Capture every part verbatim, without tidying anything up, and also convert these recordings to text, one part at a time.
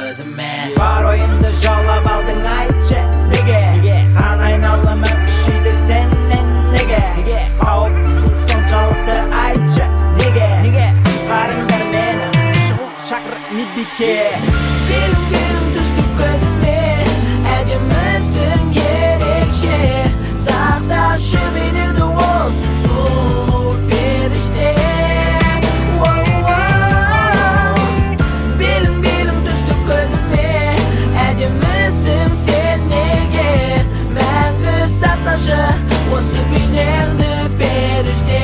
көзіме. Бар ойымды жаулап алдың, айтшы неге? Қан айналымы күшейді сенен неге? Қауіптісің соншалықты, айтшы неге? Қарыңдар мені, шұғыл шақыр медбике. Белім белім түсті көзіме, әдемісің ерекше, сақташы менен осы сұлу періште. Белім белім түсті көзіме, әдемісің сен неге? Мәңгі сақташы осы бейнеңді періште.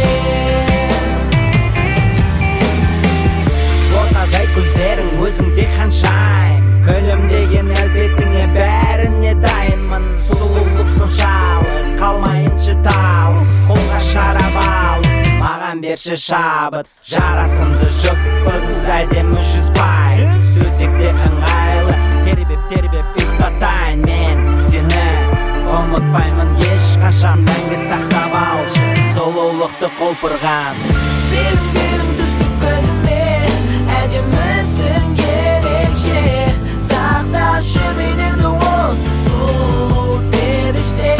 Ботадай көздерің өзіңде ханшайым, күлімдеген әлбетіңе бәріне дайынмын. Сұлулық соншалық қалмайыншы тау, қолға шарап ал, маған берші шабыт. Жарасымды жұппыз әдемі жүз пайыз, төсекте ыңғайлы тербеп-тербеп ұйықтатайын мен сені. Ұмытпаймын ешқашан, мәңгі сақтап алшы сұлулықты құлпырған. Белім белім түсті көзіме, әдемісің ерекше, сақташы менен осы сұлу періште.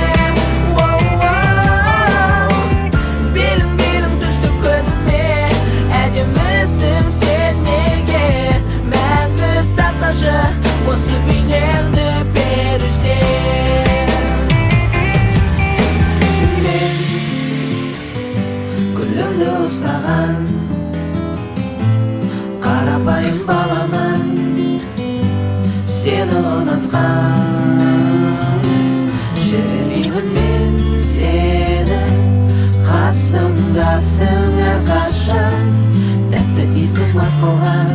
Белім белім түсті көзіме, әдемісің сен неге? Мәңгі сақташы осы бейнеңді періште. Мен гүлімді ұстаған қарапайым баламын, сені ұнатқан. Жібермеймін мен сені, қасымдасың әрқашан, тәтті иісің мас қылған.